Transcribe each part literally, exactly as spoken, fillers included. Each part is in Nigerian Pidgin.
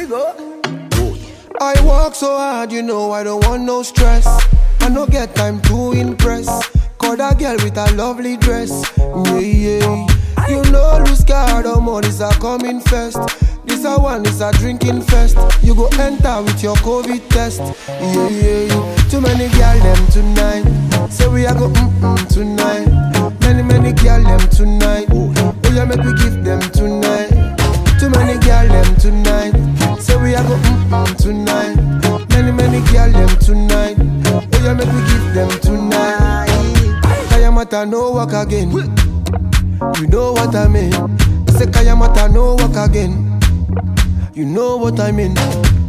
go. I work so hard, you know I don't want no stress. I no get time to impress. Call that girl with a lovely dress. Yeah, yeah. You know lose card or money's a coming first. This a one, this a drinking fest. You go enter with your COVID test. Yeah, yeah, yeah. Too many girl them tonight. Say we a go mm-mm tonight. Many, many girl them tonight. Oh yeah, make we give them tonight. Too many girl them tonight. Say we a go mm-mm tonight. Many, many girl them tonight. Oh yeah, make we give them tonight. Kayamata no work again. You know what I mean. Say Kayamata no work again. You know what I mean.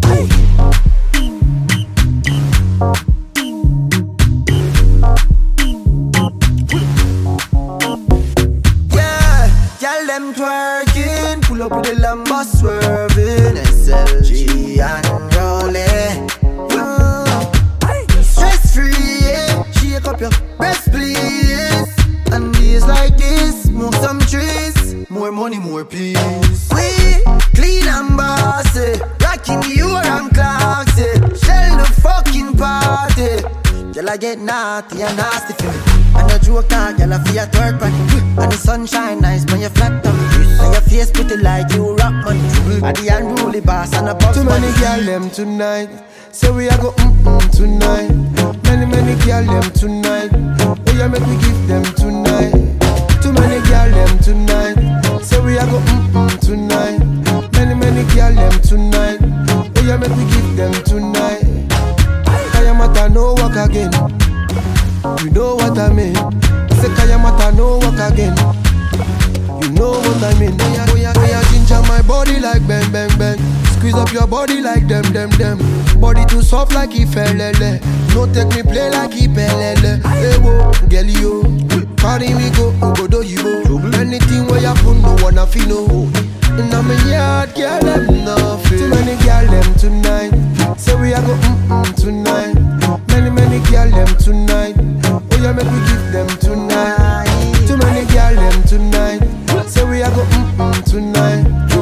Yeah, y'all them twerking. Pull up with the Lambo swerving. S L G and rolling. Stress free, yeah. Shake up your breast, please. And days like this, smoke some trees. More money, more peace. We clean and bossy, rocking the Oran clocks, shell the fucking party. Y'all get naughty and nasty for me. And the joke out, y'all feel at work on it. And the sunshine nice when you flat on me. And your face pretty like you rock money. And the unruly boss and the box. Too many girl them tonight. Say we a go mm-mm tonight. Many, many girl them tonight. Oh yeah, make we give them tonight. Too many girl them tonight. Say we a go mm-mm tonight. Many, many girl them tonight. Oh yeah, make we give them tonight. Kayamata no work again. You know what I mean. Say Kayamata no work again. You know what I mean. Oh yeah, oh yeah, oh yeah, ginger my body like bang, bang, bang. Squeeze up your body like them, them, them. Body too soft like Ifelele. No take me play like Ipelele. Hey wo, girl yo, carry me go, Ugodo Yibo. Anything where you put, no wanna feel no. And I'm a yard, girl, them nothing. Too many girl them tonight. Say we a go mm-mm tonight. Many, many girl them tonight. Oh yeah, make we give them tonight. Too many girl them tonight. Say we a go mm-mm tonight.